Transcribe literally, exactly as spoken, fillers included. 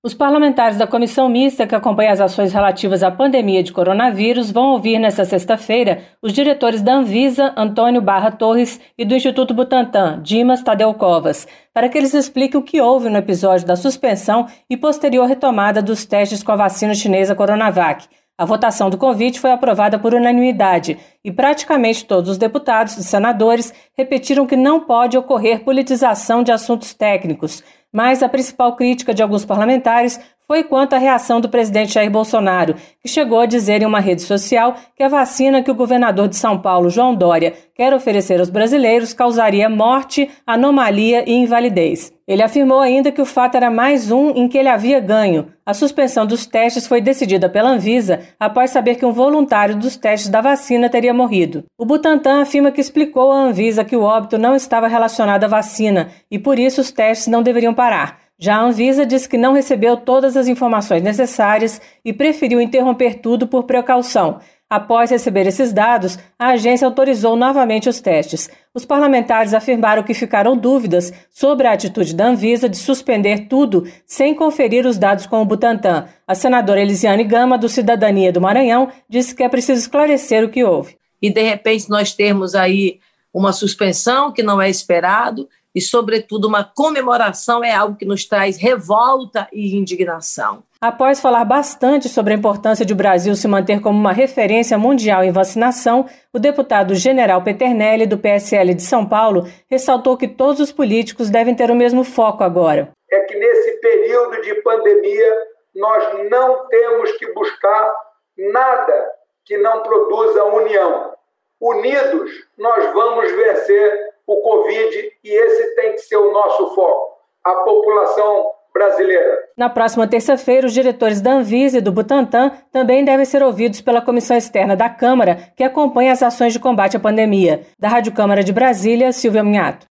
Os parlamentares da comissão mista que acompanha as ações relativas à pandemia de coronavírus vão ouvir nesta sexta-feira os diretores da Anvisa, Antônio Barra Torres, e do Instituto Butantan, Dimas Tadeu Covas, para que eles expliquem o que houve no episódio da suspensão e posterior retomada dos testes com a vacina chinesa Coronavac. A votação do convite foi aprovada por unanimidade e praticamente todos os deputados e senadores repetiram que não pode ocorrer politização de assuntos técnicos. Mas a principal crítica de alguns parlamentares foi quanto à reação do presidente Jair Bolsonaro, que chegou a dizer em uma rede social que a vacina que o governador de São Paulo, João Dória, quer oferecer aos brasileiros causaria morte, anomalia e invalidez. Ele afirmou ainda que o fato era mais um em que ele havia ganho. A suspensão dos testes foi decidida pela Anvisa após saber que um voluntário dos testes da vacina teria morrido. O Butantan afirma que explicou à Anvisa que o óbito não estava relacionado à vacina e por isso os testes não deveriam parar. Já a Anvisa disse que não recebeu todas as informações necessárias e preferiu interromper tudo por precaução. Após receber esses dados, a agência autorizou novamente os testes. Os parlamentares afirmaram que ficaram dúvidas sobre a atitude da Anvisa de suspender tudo sem conferir os dados com o Butantan. A senadora Elisiane Gama, do Cidadania do Maranhão, disse que é preciso esclarecer o que houve. E, de repente, nós temos aí uma suspensão que não é esperado e, sobretudo, uma comemoração é algo que nos traz revolta e indignação. Após falar bastante sobre a importância de o Brasil se manter como uma referência mundial em vacinação, o deputado General Peternelli, do P S L de São Paulo, ressaltou que todos os políticos devem ter o mesmo foco agora. É que nesse período de pandemia nós não temos que buscar nada que não produza união. Unidos nós vamos vencer o Covid e esse tem que ser o nosso foco, a população brasileira. Na próxima terça-feira, os diretores da Anvisa e do Butantan também devem ser ouvidos pela Comissão Externa da Câmara, que acompanha as ações de combate à pandemia. Da Rádio Câmara de Brasília, Silvia Minhato.